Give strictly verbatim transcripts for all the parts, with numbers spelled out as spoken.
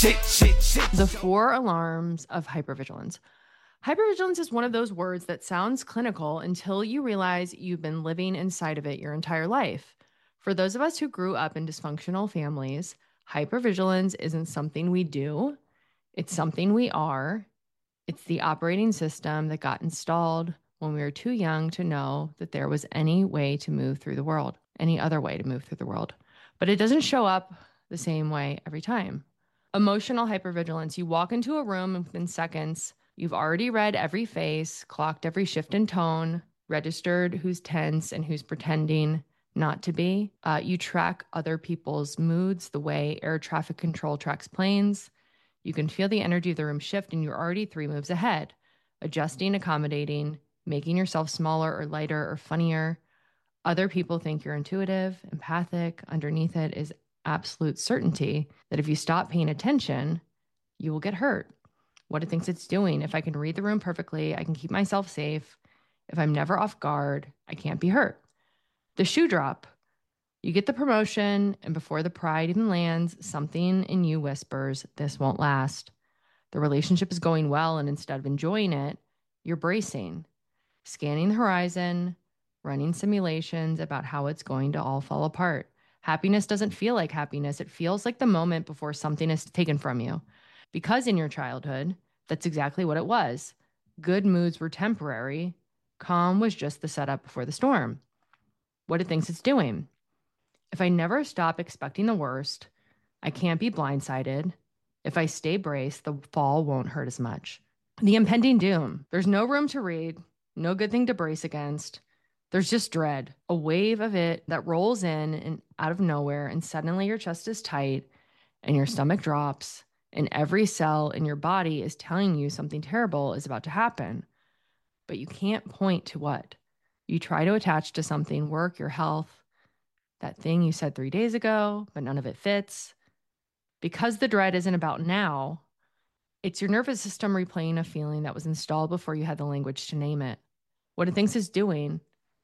shit, shit, shit. The four alarms of hypervigilance. Hypervigilance is one of those words that sounds clinical until you realize you've been living inside of it your entire life. For those of us who grew up in dysfunctional families, hypervigilance isn't something we do, it's something we are. It's the operating system that got installed when we were too young to know that there was any way to move through the world, any other way to move through the world. But it doesn't show up the same way every time. Emotional hypervigilance. You walk into a room and within seconds, you've already read every face, clocked every shift in tone, registered who's tense and who's pretending not to be. Uh, you track other people's moods the way air traffic control tracks planes. You can feel the energy of the room shift and you're already three moves ahead, adjusting, accommodating, making yourself smaller or lighter or funnier. Other people think you're intuitive, empathic. Underneath it is absolute certainty that if you stop paying attention, you will get hurt. What it thinks it's doing. If I can read the room perfectly, I can keep myself safe. If I'm never off guard, I can't be hurt. The shoe drop. You get the promotion, and before the pride even lands, something in you whispers, this won't last. The relationship is going well, and instead of enjoying it, you're bracing, scanning the horizon, running simulations about how it's going to all fall apart. Happiness doesn't feel like happiness. It feels like the moment before something is taken from you. Because in your childhood, that's exactly what it was. Good moods were temporary. Calm was just the setup before the storm. What it thinks it's doing. If I never stop expecting the worst, I can't be blindsided. If I stay braced, the fall won't hurt as much. The impending doom. There's no room to read, no good thing to brace against. There's just dread, a wave of it that rolls in and out of nowhere, and suddenly your chest is tight and your stomach drops, and every cell in your body is telling you something terrible is about to happen. But you can't point to what. You try to attach to something, work, your health, that thing you said three days ago, but none of it fits. Because the dread isn't about now, it's your nervous system replaying a feeling that was installed before you had the language to name it. What it thinks it's doing,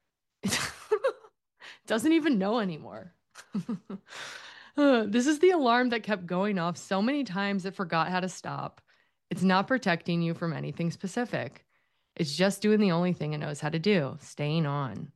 it doesn't even know anymore. Uh, this is the alarm that kept going off so many times it forgot how to stop. It's not protecting you from anything specific. It's just doing the only thing it knows how to do, staying on.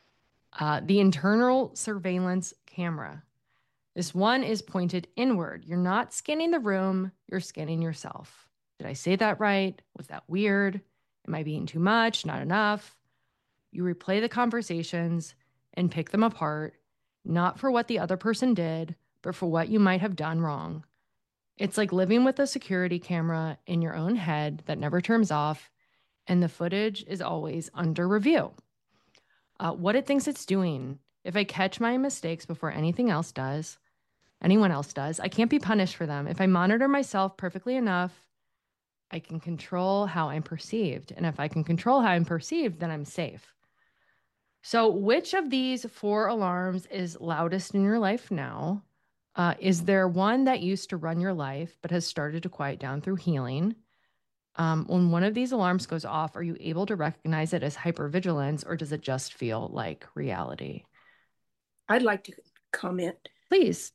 Uh, the internal surveillance camera. This one is pointed inward. You're not scanning the room, you're scanning yourself. Did I say that right? Was that weird? Am I being too much? Not enough? You replay the conversations and pick them apart, not for what the other person did, but for what you might have done wrong. It's like living with a security camera in your own head that never turns off, and the footage is always under review. Uh, what it thinks it's doing. If I catch my mistakes before anything else does, anyone else does, I can't be punished for them. If I monitor myself perfectly enough, I can control how I'm perceived. And if I can control how I'm perceived, then I'm safe. So, which of these four alarms is loudest in your life now? Uh, is there one that used to run your life but has started to quiet down through healing? Um, when one of these alarms goes off, are you able to recognize it as hypervigilance, or does it just feel like reality? I'd like to comment. Please.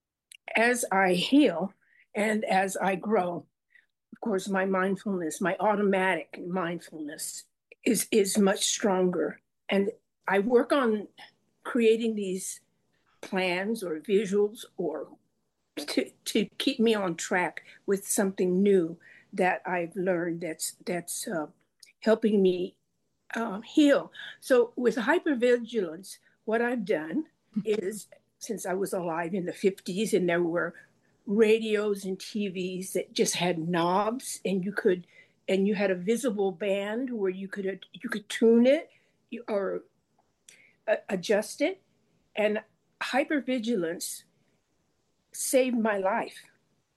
As I heal and as I grow, of course, my mindfulness, my automatic mindfulness is, is much stronger. And I work on creating these plans or visuals or to, to keep me on track with something new that I've learned that's, that's uh, helping me uh, heal. So with hypervigilance, what I've done is, since I was alive in the fifties and there were radios and T Vs that just had knobs and you could, and you had a visible band where you could, you could tune it or uh, adjust it. And hypervigilance saved my life.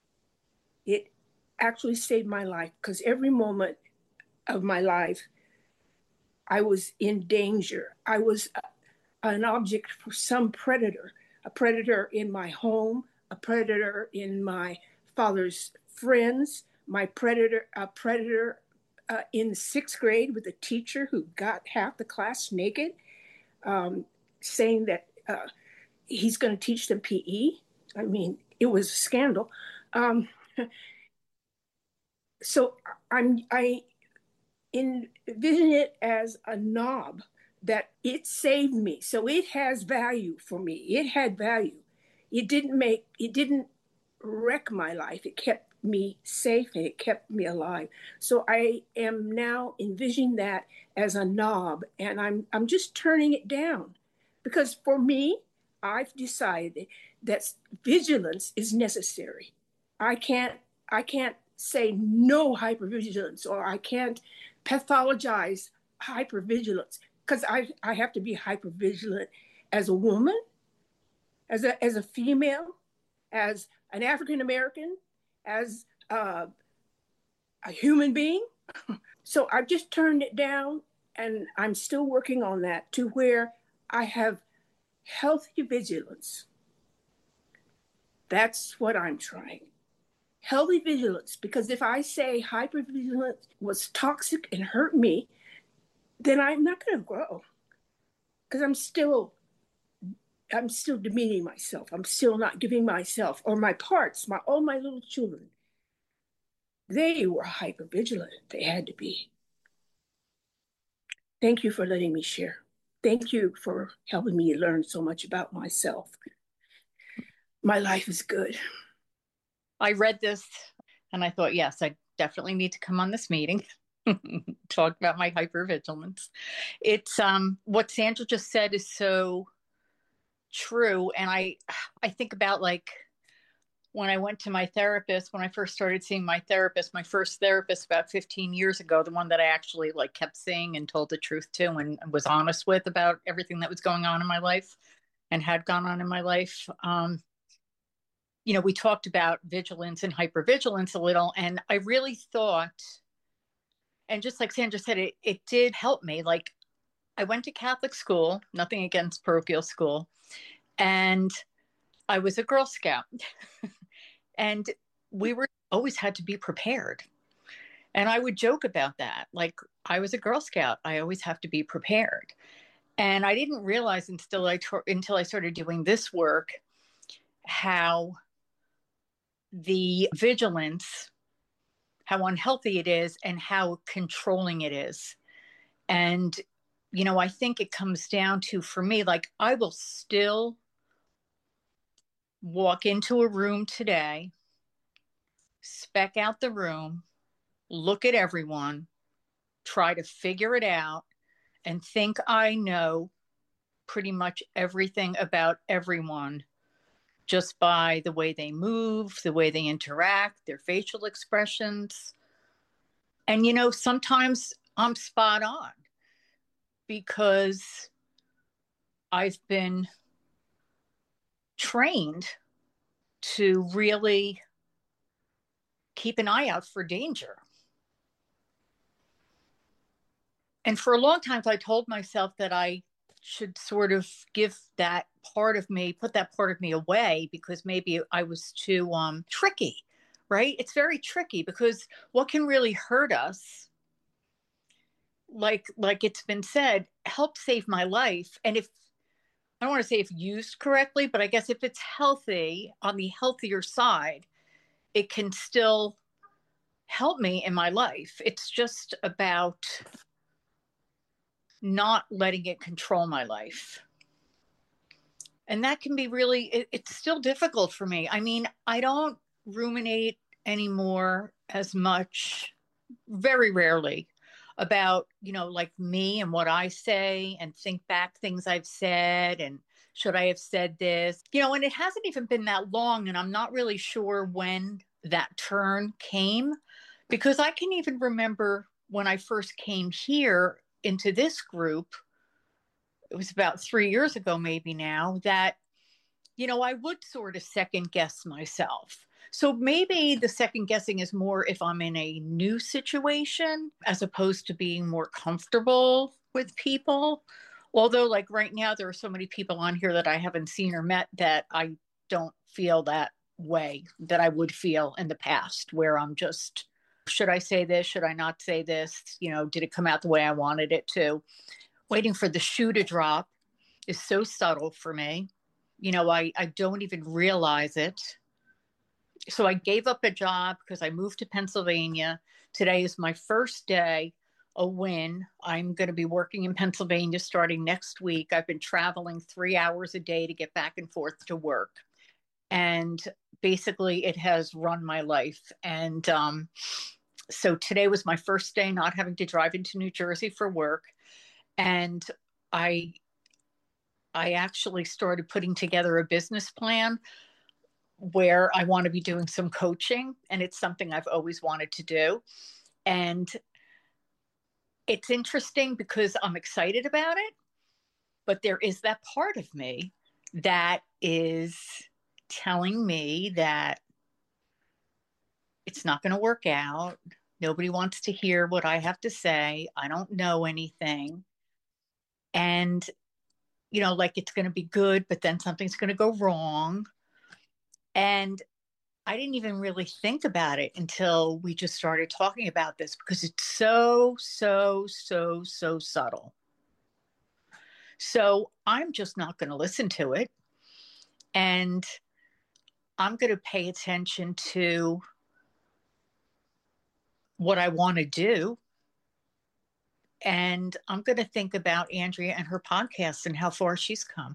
It actually saved my life because every moment of my life, I was in danger. I was an object for some predator, a predator in my home, a predator in my father's friends, my predator, a predator uh, in the sixth grade with a teacher who got half the class naked, um, saying that uh, he's going to teach them P E. I mean, it was a scandal. Um, So I'm I envision it as a knob that it saved me. So it has value for me. It had value. It didn't make it didn't wreck my life. It kept me safe and it kept me alive. So I am now envisioning that as a knob, and I'm I'm just turning it down because for me, I've decided that vigilance is necessary. I can't I can't say no hypervigilance, or I can't pathologize hypervigilance because I I have to be hypervigilant as a woman, as a as a female, as an African American, as uh, a human being. So I've just turned it down, and I'm still working on that to where I have healthy vigilance. That's what I'm trying. Healthy vigilance, because if I say hypervigilance was toxic and hurt me, then I'm not going to grow because I'm still I'm still demeaning myself. I'm still not giving myself or my parts, my all my little children. They were hypervigilant. They had to be. Thank you for letting me share. Thank you for helping me learn so much about myself. My life is good. I read this and I thought, yes, I definitely need to come on this meeting, talk about my hypervigilance. It's um, what Sandra just said is so true. And I, I think about like when I went to my therapist, when I first started seeing my therapist, my first therapist about fifteen years ago, the one that I actually like kept seeing and told the truth to and was honest with about everything that was going on in my life and had gone on in my life. Um, you know, we talked about vigilance and hypervigilance a little, and I really thought, and just like Sandra said, it, it did help me. Like I went to Catholic school, nothing against parochial school, and I was a Girl Scout. And we were always had to be prepared. And I would joke about that. Like I was a Girl Scout. I always have to be prepared. And I didn't realize until I, until I started doing this work, how the vigilance, how unhealthy it is and how controlling it is. And, you know, I think it comes down to, for me, like I will still walk into a room today, spec out the room, look at everyone, try to figure it out, and think I know pretty much everything about everyone just by the way they move, the way they interact, their facial expressions. And, you know, sometimes I'm spot on because I've been trained to really keep an eye out for danger. And for a long time, I told myself that I should sort of give that part of me, put that part of me away because maybe I was too um, tricky, right? It's very tricky because what can really hurt us, like, like it's been said, help save my life. And if, I don't want to say if used correctly, but I guess if it's healthy, on the healthier side, it can still help me in my life. It's just about not letting it control my life. And that can be really, it, it's still difficult for me. I mean, I don't ruminate anymore as much, very rarely, about, you know, like me and what I say and think back things I've said and should I have said this, you know, and it hasn't even been that long. And I'm not really sure when that turn came because I can even remember when I first came here into this group, it was about three years ago, maybe now, that, you know, I would sort of second guess myself. So maybe the second guessing is more if I'm in a new situation as opposed to being more comfortable with people. Although like right now, there are so many people on here that I haven't seen or met that I don't feel that way that I would feel in the past, where I'm just, should I say this? Should I not say this? You know, did it come out the way I wanted it to? Waiting for the shoe to drop is so subtle for me. You know, I, I don't even realize it so I gave up a job because I moved to Pennsylvania. Today is my first day, a win. I'm going to be working in Pennsylvania starting next week. I've been traveling three hours a day to get back and forth to work. And basically, it has run my life. And um, so today was my first day not having to drive into New Jersey for work. And I I actually started putting together a business plan where I want to be doing some coaching, and it's something I've always wanted to do. And it's interesting because I'm excited about it, but there is that part of me that is telling me that it's not going to work out. Nobody wants to hear what I have to say. I don't know anything. And, you know, like it's going to be good, but then something's going to go wrong. And I didn't even really think about it until we just started talking about this because it's so, so, so, so subtle. So I'm just not going to listen to it. And I'm going to pay attention to what I want to do. And I'm going to think about Andrea and her podcast and how far she's come.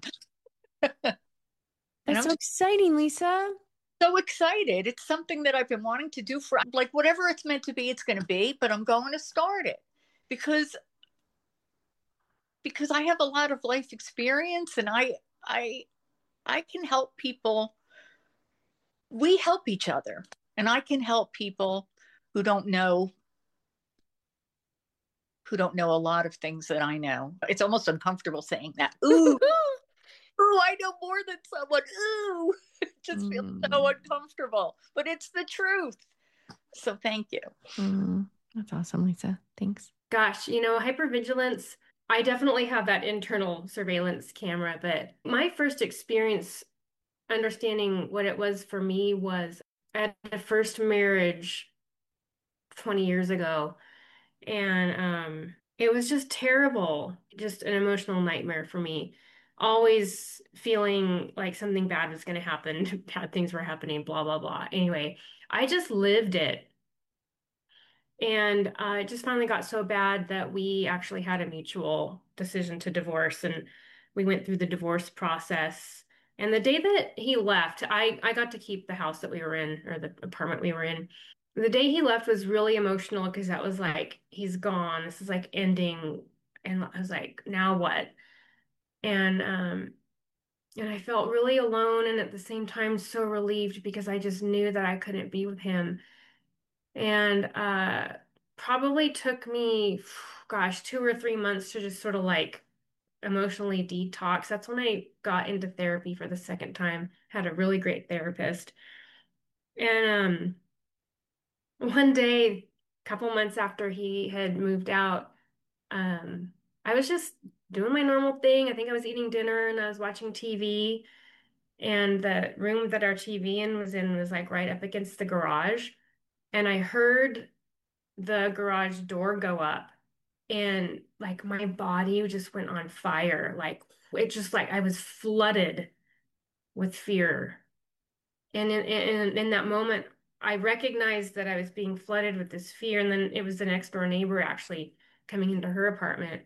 That's so exciting, Lisa. So excited. It's something that I've been wanting to do for like whatever it's meant to be, it's going to be, but I'm going to start it because because I have a lot of life experience and I I I can help people. We help each other, and I can help people who don't know who don't know a lot of things that I know. It's almost uncomfortable saying that. Ooh, ooh, I know more than someone. Ooh, it just feels mm. so uncomfortable, but it's the truth. So thank you. Mm. That's awesome, Lisa. Thanks. Gosh, you know, hypervigilance, I definitely have that internal surveillance camera, but my first experience understanding what it was for me was at a first marriage twenty years ago. And um, it was just terrible, just an emotional nightmare for me. Always feeling like something bad was going to happen, bad things were happening, blah, blah, blah. Anyway, I just lived it. And uh, it just finally got so bad that we actually had a mutual decision to divorce. And we went through the divorce process. And the day that he left, I, I got to keep the house that we were in, or the apartment we were in. The day he left was really emotional because that was like, he's gone. This is like ending. And I was like, now what? And um, and I felt really alone and at the same time so relieved because I just knew that I couldn't be with him. And uh, probably took me, gosh, two or three months to just sort of like emotionally detox. That's when I got into therapy for the second time. Had a really great therapist. And um, one day, a couple months after he had moved out, um, I was just doing my normal thing. I think I was eating dinner and I was watching T V. And the room that our T V in was in was like right up against the garage. And I heard the garage door go up and like my body just went on fire. Like it just like I was flooded with fear. And in, in, in that moment, I recognized that I was being flooded with this fear. And then it was the next door neighbor actually coming into her apartment.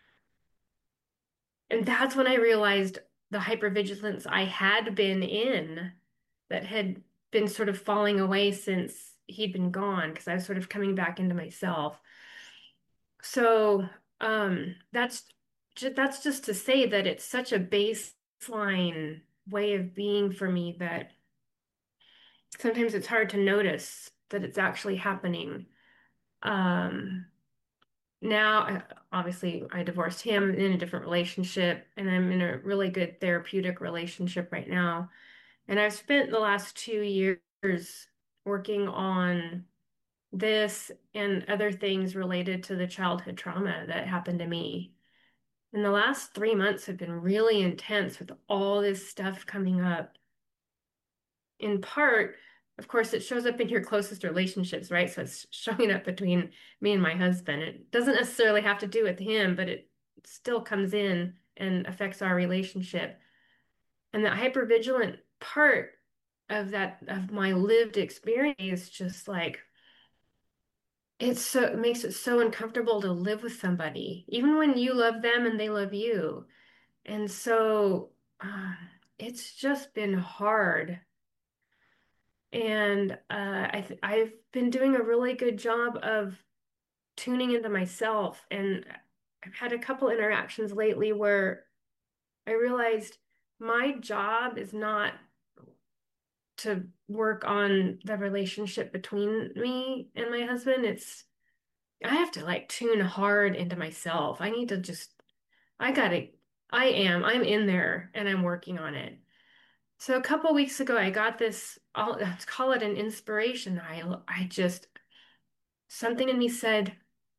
And that's when I realized the hypervigilance I had been in that had been sort of falling away since he'd been gone because I was sort of coming back into myself. So um, that's ju- that's just to say that it's such a baseline way of being for me that sometimes it's hard to notice that it's actually happening. Um, now, uh, obviously, I divorced him in a different relationship, and I'm in a really good therapeutic relationship right now. And I've spent the last two years working on this and other things related to the childhood trauma that happened to me. And the last three months have been really intense with all this stuff coming up. In part, of course, it shows up in your closest relationships, right? So it's showing up between me and my husband. It doesn't necessarily have to do with him, but it still comes in and affects our relationship. And that hypervigilant part of that, of my lived experience is just like, it's so, it makes it so uncomfortable to live with somebody, even when you love them and they love you. And so uh, it's just been hard. And uh, I th I've been doing a really good job of tuning into myself. And I've had a couple interactions lately where I realized my job is not to work on the relationship between me and my husband. It's, I have to like tune hard into myself. I need to just, I gotta, I am, I'm in there and I'm working on it. So a couple weeks ago, I got this, I'll, let's call it an inspiration. I, I just, something in me said,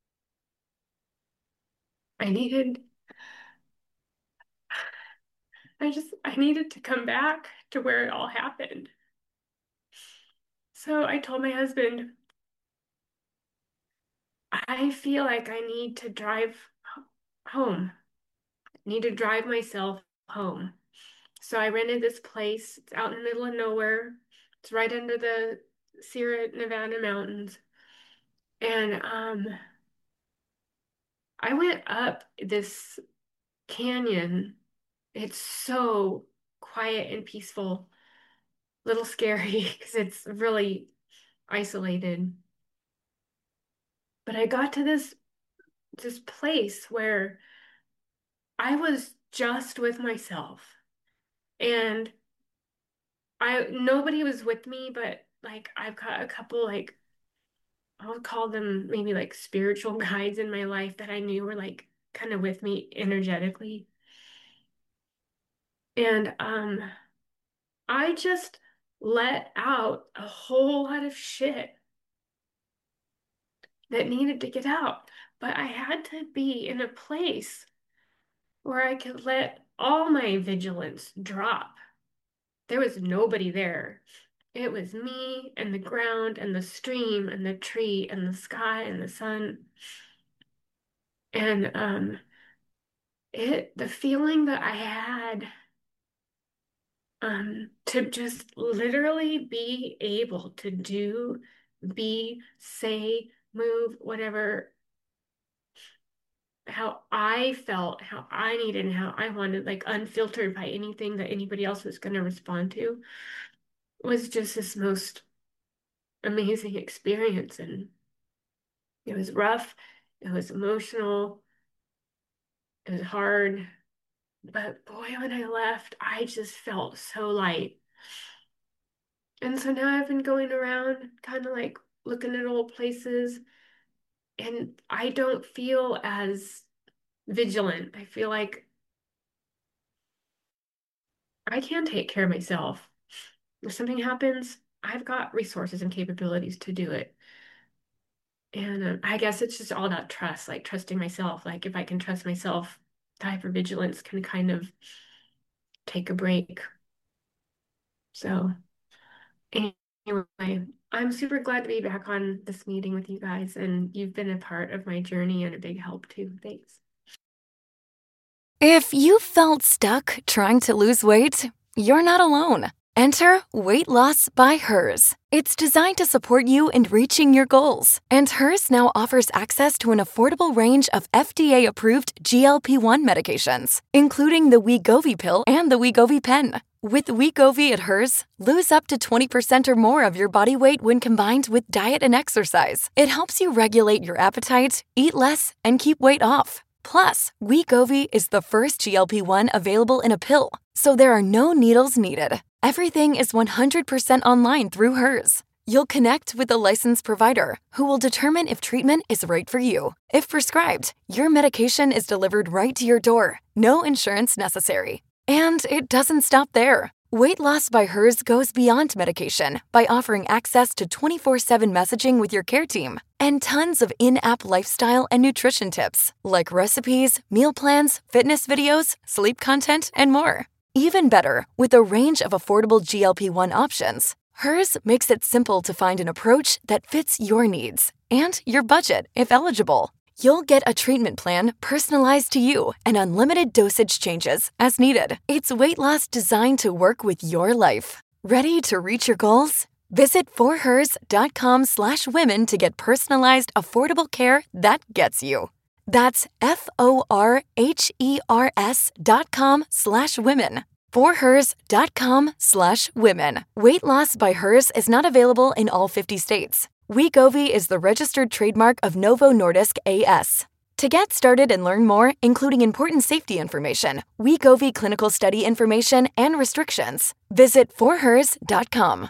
I needed, I just, I needed to come back to where it all happened. So I told my husband, I feel like I need to drive home. I need to drive myself home. So I rented this place. It's out in the middle of nowhere. It's right under the Sierra Nevada mountains. And um, I went up this canyon. It's so quiet and peaceful. A little scary because it's really isolated. But I got to this this place where I was just with myself. And I nobody was with me, but like I've got a couple like I would call them maybe like spiritual guides in my life that I knew were like kind of with me energetically. And um I just let out a whole lot of shit that needed to get out. But I had to be in a place where I could let all my vigilance drop. There was nobody there. It was me and the ground and the stream and the tree and the sky and the sun. And um it the feeling that I had um to just literally be able to do, be, say, move, whatever, how I felt, how I needed, and how I wanted, like unfiltered by anything that anybody else was going to respond to, was just this most amazing experience. And it was rough, it was emotional, it was hard, but boy, when I left, I just felt so light. And so now I've been going around kind of like looking at old places, and I don't feel as vigilant. I feel like I can take care of myself. If something happens, I've got resources and capabilities to do it. And um, I guess it's just all about trust, like trusting myself. Like if I can trust myself, the hypervigilance can kind of take a break. So anyway, I'm super glad to be back on this meeting with you guys, and you've been a part of my journey and a big help too. Thanks. If you felt stuck trying to lose weight, you're not alone. Enter Weight Loss by Hers. It's designed to support you in reaching your goals. And Hers now offers access to an affordable range of F D A-approved G L P one medications, including the Wegovy pill and the Wegovy pen. With Wegovy at Hers, lose up to twenty percent or more of your body weight when combined with diet and exercise. It helps you regulate your appetite, eat less, and keep weight off. Plus, Wegovy is the first G L P one available in a pill, so there are no needles needed. Everything is one hundred percent online through Hers. You'll connect with a licensed provider who will determine if treatment is right for you. If prescribed, your medication is delivered right to your door, no insurance necessary. And it doesn't stop there. Weight Loss by Hers goes beyond medication by offering access to twenty-four seven messaging with your care team and tons of in-app lifestyle and nutrition tips like recipes, meal plans, fitness videos, sleep content, and more. Even better, with a range of affordable G L P one options, Hers makes it simple to find an approach that fits your needs and your budget if eligible. You'll get a treatment plan personalized to you and unlimited dosage changes as needed. It's weight loss designed to work with your life. Ready to reach your goals? Visit forhers.com slash women to get personalized, affordable care that gets you. That's F-O-R-H-E-R-S dot com slash women. forhers.com slash women. Weight loss by Hers is not available in all fifty states. Wegovy is the registered trademark of Novo Nordisk A S. To get started and learn more, including important safety information, Wegovy clinical study information, and restrictions, visit forhers dot com.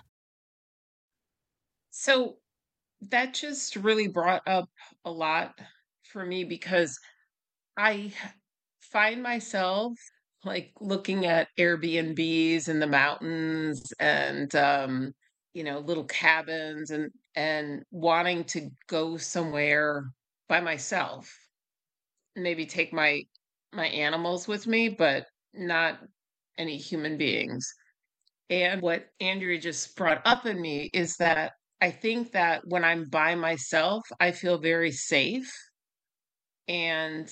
So that just really brought up a lot for me because I find myself like looking at Airbnbs in the mountains and um, you know, little cabins and and wanting to go somewhere by myself. Maybe take my my animals with me, but not any human beings. And what Andrea just brought up in me is that I think that when I'm by myself, I feel very safe. And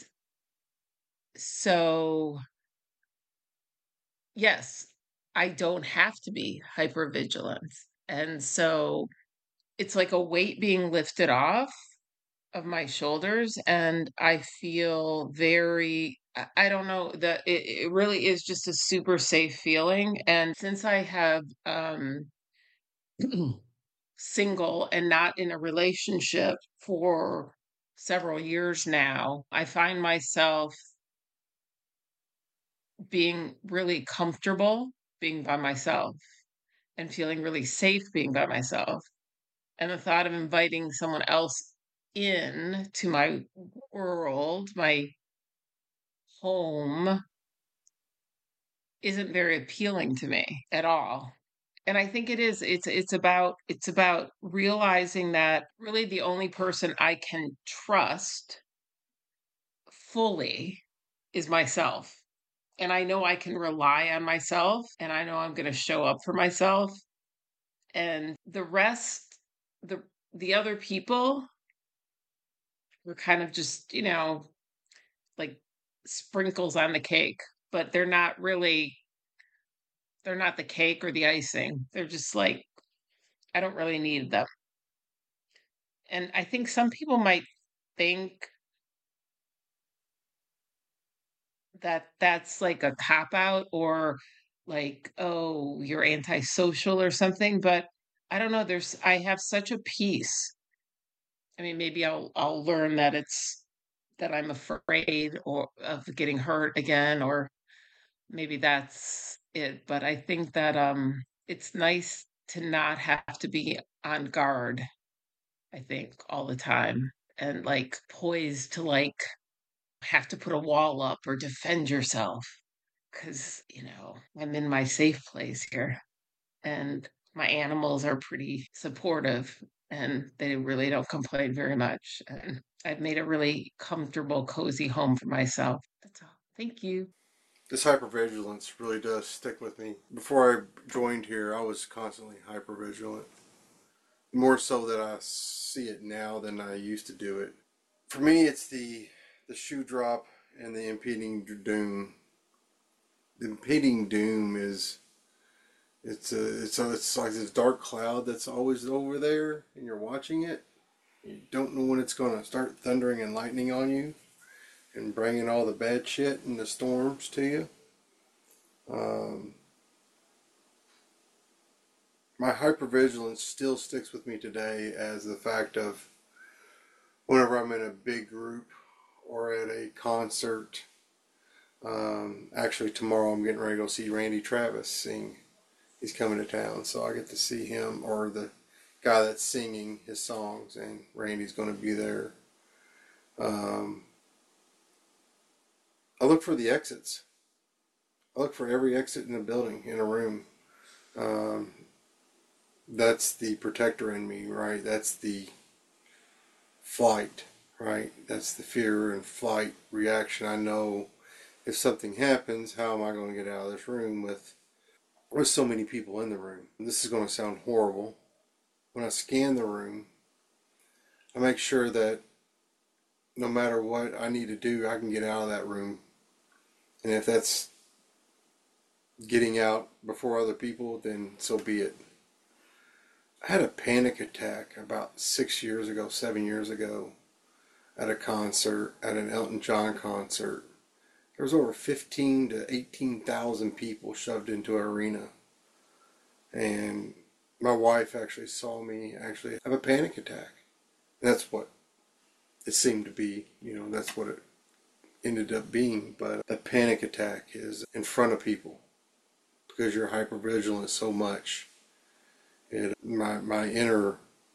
so, yes, I don't have to be hypervigilant. And so it's like a weight being lifted off of my shoulders, and I feel very, I I don't know, that it, it really is just a super safe feeling. And since I have um single and not in a relationship for several years now, I find myself being really comfortable being by myself and feeling really safe being by myself. And the thought of inviting someone else in to my world, my home, isn't very appealing to me at all. And I think it is, it's it's about it's about realizing that really the only person I can trust fully is myself. And I know I can rely on myself, and I know I'm going to show up for myself. And the rest, the the other people were kind of just, you know, like sprinkles on the cake, but they're not really, they're not the cake or the icing. They're just like, I don't really need them. And I think some people might think that that's like a cop out, or like, oh, you're antisocial or something. But I don't know. There's, I have such a peace. I mean, maybe I'll I'll learn that it's that I'm afraid or of getting hurt again, or maybe that's it. But I think that um it's nice to not have to be on guard, I think, all the time, and like poised to like have to put a wall up or defend yourself, because, you know, I'm in my safe place here, and my animals are pretty supportive, and they really don't complain very much. And I've made a really comfortable, cozy home for myself. That's all. Thank you. This hypervigilance really does stick with me. Before I joined here, I was constantly hypervigilant. More so that I see it now than I used to do it. For me, it's the the shoe drop and the impending doom. The impending doom is it's a, it's a, it's like this dark cloud that's always over there, and you're watching it. You don't know when it's going to start thundering and lightning on you and bringing all the bad shit and the storms to you. Um, my hypervigilance still sticks with me today as the fact of whenever I'm in a big group or at a concert. Um, actually, tomorrow I'm getting ready to go see Randy Travis sing. He's coming to town, so I get to see him, or the guy that's singing his songs, and Randy's going to be there. Um, I look for the exits. I look for every exit in a building, in a room. Um, that's the protector in me, right? That's the flight, right? That's the fear and flight reaction. I know if something happens, how am I going to get out of this room with, with so many people in the room? And this is going to sound horrible. When I scan the room, I make sure that no matter what I need to do, I can get out of that room. And if that's getting out before other people, then so be it. I had a panic attack about six years ago, seven years ago, at a concert, at an Elton John concert. There was over fifteen to eighteen thousand people shoved into an arena. And my wife actually saw me actually have a panic attack. And that's what it seemed to be, you know, that's what it ended up being. But a panic attack is in front of people because you're hypervigilant so much. It, my, my inner,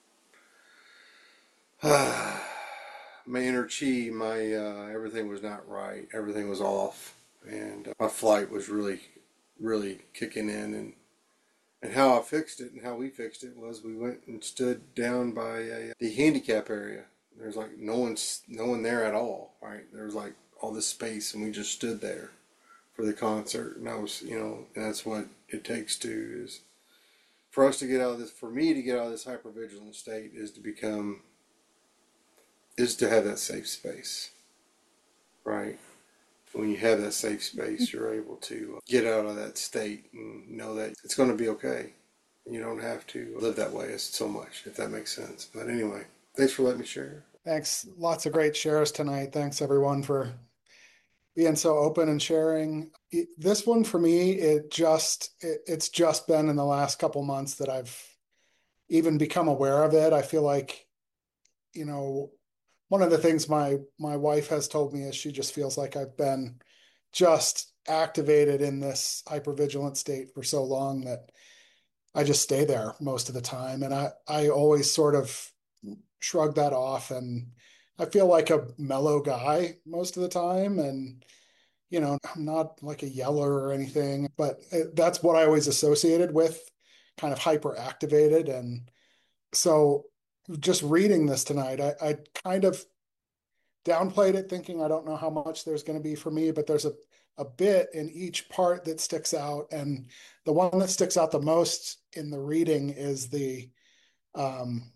uh, my inner chi, my, uh, everything was not right. Everything was off. And uh, my flight was really, really kicking in. And And how I fixed it and how we fixed it was we went and stood down by a, the handicap area. There's like no one's no one there at all, right? There was like all this space, and we just stood there for the concert. And I was, you know, and that's what it takes to is for us to get out of this. For me to get out of this hypervigilant state is to become is to have that safe space, right? When you have that safe space, you're able to get out of that state and know that it's going to be okay. You don't have to live that way so much, if that makes sense. But anyway, thanks for letting me share. Thanks. Lots of great shares tonight. Thanks, everyone, for being so open and sharing. This one, for me, it just it, it's just been in the last couple months that I've even become aware of it. I feel like, you know, one of the things my my wife has told me is she just feels like I've been just activated in this hypervigilant state for so long that I just stay there most of the time. And I, I always sort of shrug that off. And I feel like a mellow guy most of the time. And, you know, I'm not like a yeller or anything, but it, that's what I always associated with kind of hyper activated. And so just reading this tonight, I, I kind of downplayed it thinking I don't know how much there's going to be for me, but there's a, a bit in each part that sticks out. And the one that sticks out the most in the reading is the um,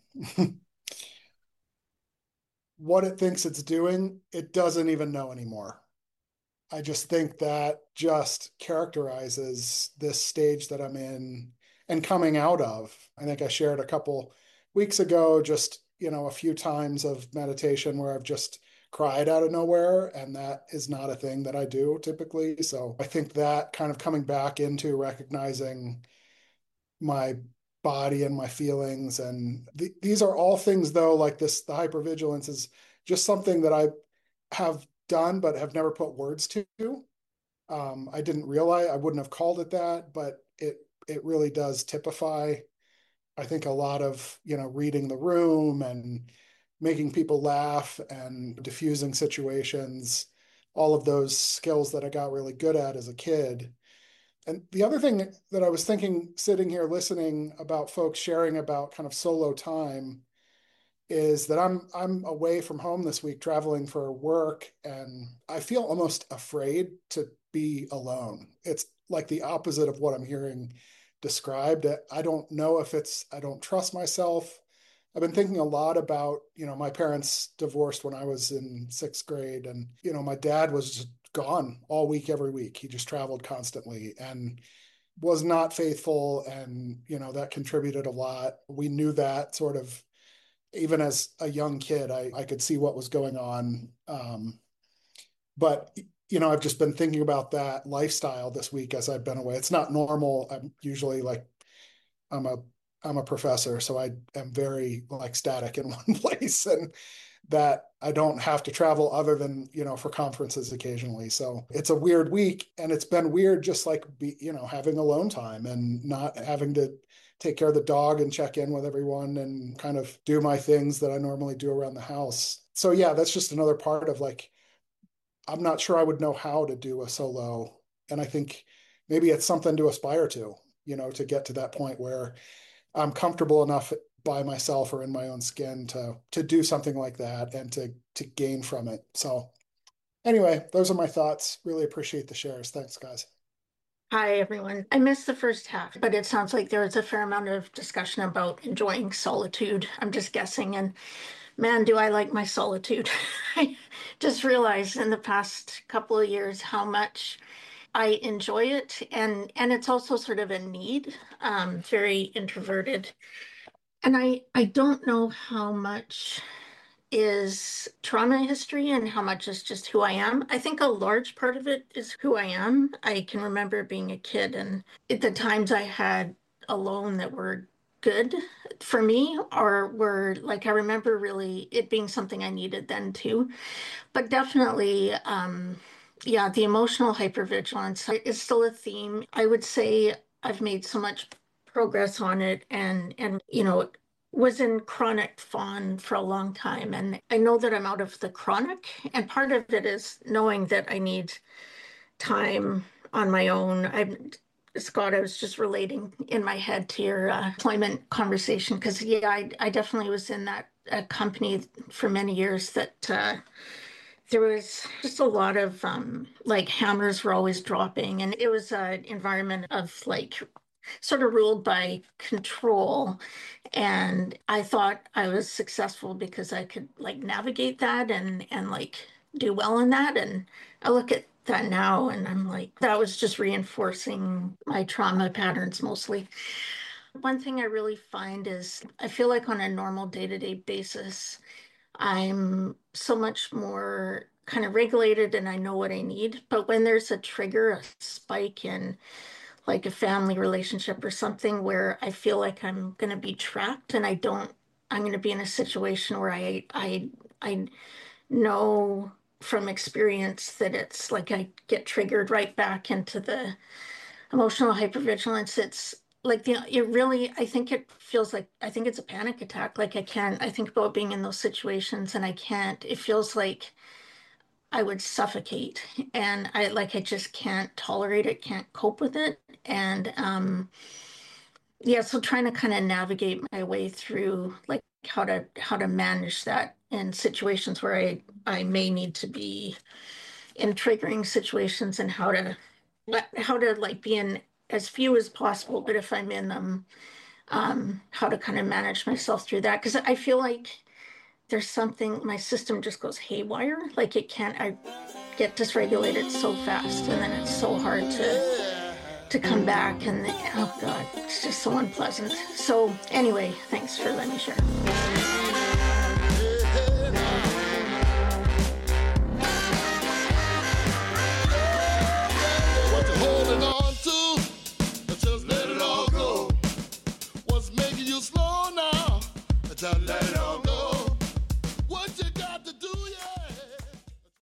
what it thinks it's doing, it doesn't even know anymore. I just think that just characterizes this stage that I'm in and coming out of. I think I shared a couple weeks ago, just, you know, a few times of meditation where I've just cried out of nowhere. And that is not a thing that I do typically. So I think that kind of coming back into recognizing my body and my feelings. And th- these are all things though, like this, the hypervigilance is just something that I have done, but have never put words to. Um, I didn't realize, I wouldn't have called it that, but it, it really does typify, I think, a lot of, you know, reading the room and making people laugh and diffusing situations, all of those skills that I got really good at as a kid. And the other thing that I was thinking, sitting here listening about folks sharing about kind of solo time, is that I'm I'm away from home this week traveling for work, and I feel almost afraid to be alone. It's like the opposite of what I'm hearing described. I don't know if it's I don't trust myself. I've been thinking a lot about, you know, my parents divorced when I was in sixth grade, and, you know, my dad was just gone all week, every week. He just traveled constantly and was not faithful. And, you know, that contributed a lot. We knew that sort of, even as a young kid, I, I could see what was going on. Um, but, you know, I've just been thinking about that lifestyle this week as I've been away. It's not normal. I'm usually like, I'm a I'm a professor, so I am very like static in one place, and that I don't have to travel other than, you know, for conferences occasionally. So it's a weird week, and it's been weird just like, be, you know, having alone time and not having to take care of the dog and check in with everyone and kind of do my things that I normally do around the house. So yeah, that's just another part of like, I'm not sure I would know how to do a solo. And I think maybe it's something to aspire to, you know, to get to that point where I'm comfortable enough by myself or in my own skin to to do something like that and to to gain from it. So anyway, those are my thoughts. Really appreciate the shares. Thanks, guys. Hi, everyone. I missed the first half, but it sounds like there was a fair amount of discussion about enjoying solitude. I'm just guessing. And man, do I like my solitude. I just realized in the past couple of years how much I enjoy it, and and it's also sort of a need. Um, very introverted, and I I don't know how much is trauma history and how much is just who I am. I think a large part of it is who I am. I can remember being a kid and at the times I had alone that were good for me, or were like, I remember really it being something I needed then too. But definitely, um, yeah, the emotional hypervigilance is still a theme. I would say I've made so much progress on it, and and you know, was in chronic fawn for a long time. And I know that I'm out of the chronic, and part of it is knowing that I need time on my own. I'm Scott, I was just relating in my head to your uh, employment conversation, because yeah, I, I definitely was in that uh, company for many years that uh, there was just a lot of um, like hammers were always dropping, and it was an environment of like sort of ruled by control. And I thought I was successful because I could like navigate that and and like do well in that. And I look at that now and I'm like, that was just reinforcing my trauma patterns mostly. One thing I really find is I feel like on a normal day-to-day basis, I'm so much more kind of regulated and I know what I need. But when there's a trigger, a spike in like a family relationship or something where I feel like I'm going to be trapped and I don't, I'm going to be in a situation where I, I, I know from experience that it's like I get triggered right back into the emotional hypervigilance. It's like the it really I think it feels like I think it's a panic attack. Like I can't I think about being in those situations and I can't it feels like I would suffocate and I like I just can't tolerate it, can't cope with it. And um yeah, so trying to kind of navigate my way through like how to how to manage that in situations where I I may need to be in triggering situations, and how to how to like be in as few as possible, but if I'm in them, um, how to kind of manage myself through that. Because I feel like there's something, my system just goes haywire. Like it can't, I get dysregulated so fast, and then it's so hard to to come back, and oh God, it's just so unpleasant. So anyway, thanks for letting me share.